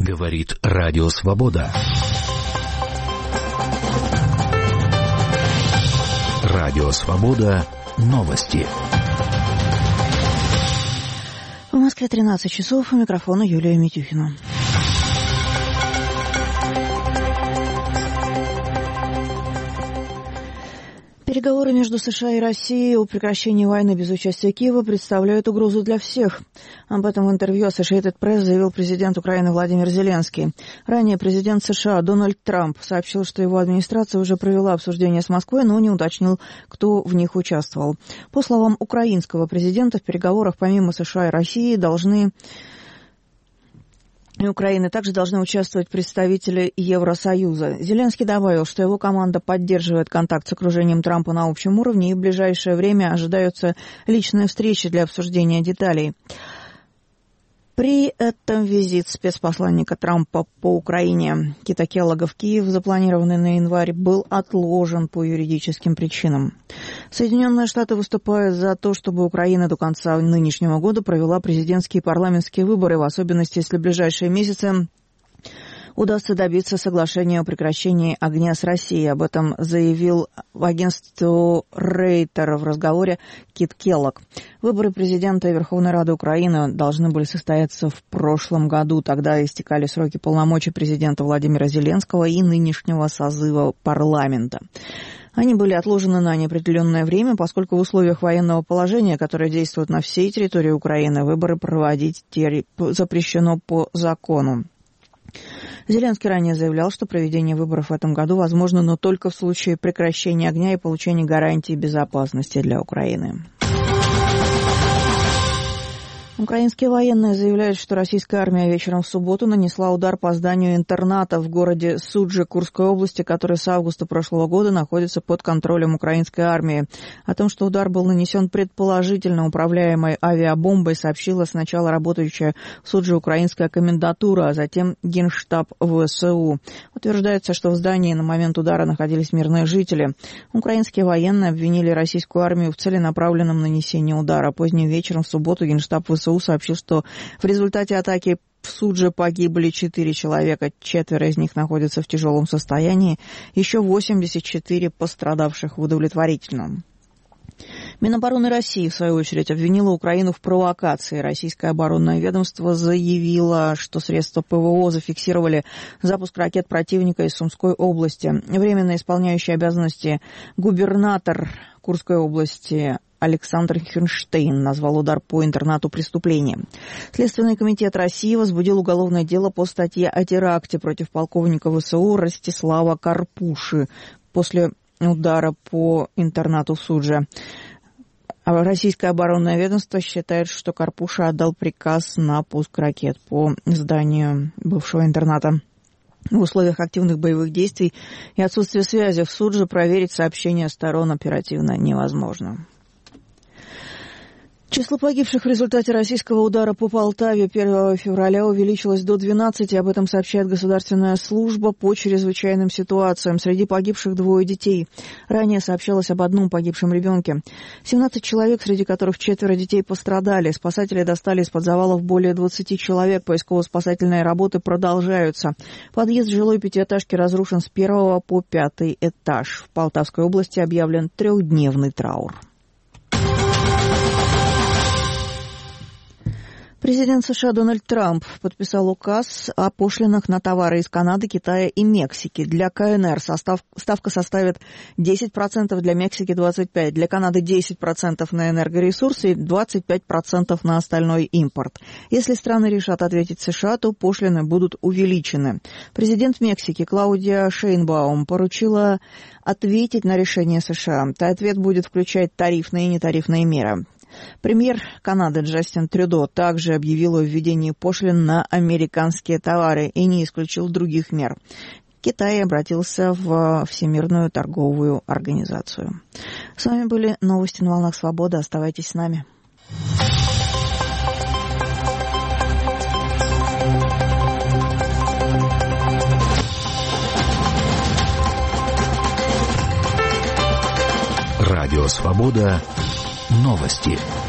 Говорит Радио Свобода. Радио Свобода. Новости. В Москве 13 часов. У микрофона Юлия Митюхина. Переговоры между США и Россией о прекращении войны без участия Киева представляют угрозу для всех. Об этом в интервью Associated Press заявил президент Украины Владимир Зеленский. Ранее президент США Дональд Трамп сообщил, что его администрация уже провела обсуждение с Москвой, но не уточнил, кто в них участвовал. По словам украинского президента, в переговорах помимо США и России Украины также должны участвовать представители Евросоюза. Зеленский добавил, что его команда поддерживает контакт с окружением Трампа на общем уровне, и в ближайшее время ожидаются личные встречи для обсуждения деталей. При этом визит спецпосланника Трампа по Украине Кита Келлога в Киев, запланированный на январь, был отложен по юридическим причинам. Соединенные Штаты выступают за то, чтобы Украина до конца нынешнего года провела президентские и парламентские выборы, в особенности, если в ближайшие месяцы удастся добиться соглашения о прекращении огня с Россией. Об этом заявил агентству Рейтер в разговоре Кит Келлог. Выборы президента и Верховной Рады Украины должны были состояться в прошлом году. Тогда истекали сроки полномочий президента Владимира Зеленского и нынешнего созыва парламента. Они были отложены на неопределенное время, поскольку в условиях военного положения, которое действует на всей территории Украины, выборы проводить запрещено по закону. Зеленский ранее заявлял, что проведение выборов в этом году возможно, но только в случае прекращения огня и получения гарантий безопасности для Украины. Украинские военные заявляют, что российская армия вечером в субботу нанесла удар по зданию интерната в городе Суджи Курской области, который с августа прошлого года находится под контролем украинской армии. О том, что удар был нанесен предположительно управляемой авиабомбой, сообщила сначала работающая в Суджи украинская комендатура, а затем Генштаб ВСУ. Утверждается, что в здании на момент удара находились мирные жители. Украинские военные обвинили российскую армию в целенаправленном нанесении удара. Поздним вечером в субботу Генштаб ВСУ сообщил, что в результате атаки в Судже погибли 4 человека, 4 из них находятся в тяжелом состоянии, еще 84 пострадавших в удовлетворительном. Минобороны России, в свою очередь, обвинила Украину в провокации. Российское оборонное ведомство заявило, что средства ПВО зафиксировали запуск ракет противника из Сумской области. Временно исполняющий обязанности губернатор Курской области Александр Хернштейн назвал удар по интернату преступлением. Следственный комитет России возбудил уголовное дело по статье о теракте против полковника ВСУ Ростислава Карпуши после удара по интернату в Судже. Российское оборонное ведомство считает, что Карпуша отдал приказ на пуск ракет по зданию бывшего интерната. В условиях активных боевых действий и отсутствия связи в Судже проверить сообщения сторон оперативно невозможно. Число погибших в результате российского удара по Полтаве 1 февраля увеличилось до 12, об этом сообщает Государственная служба по чрезвычайным ситуациям. Среди погибших 2 детей. Ранее сообщалось об одном погибшем ребенке. 17 человек, среди которых 4 детей пострадали. Спасатели достали из-под завалов более 20 человек. Поисково-спасательные работы продолжаются. Подъезд жилой пятиэтажки разрушен с 1 по 5 этаж. В Полтавской области объявлен 3-дневный траур. Президент США Дональд Трамп подписал указ о пошлинах на товары из Канады, Китая и Мексики. Для КНР ставка составит 10%, для Мексики 25%, для Канады 10% на энергоресурсы и 25% на остальной импорт. Если страны решат ответить США, то пошлины будут увеличены. Президент Мексики Клаудия Шейнбаум поручила ответить на решение США. Ответ будет включать тарифные и нетарифные меры. Премьер Канады Джастин Трюдо также объявил о введении пошлин на американские товары и не исключил других мер. Китай обратился в Всемирную торговую организацию. С вами были новости на волнах Свободы. Оставайтесь с нами. Радио Свобода. Новости.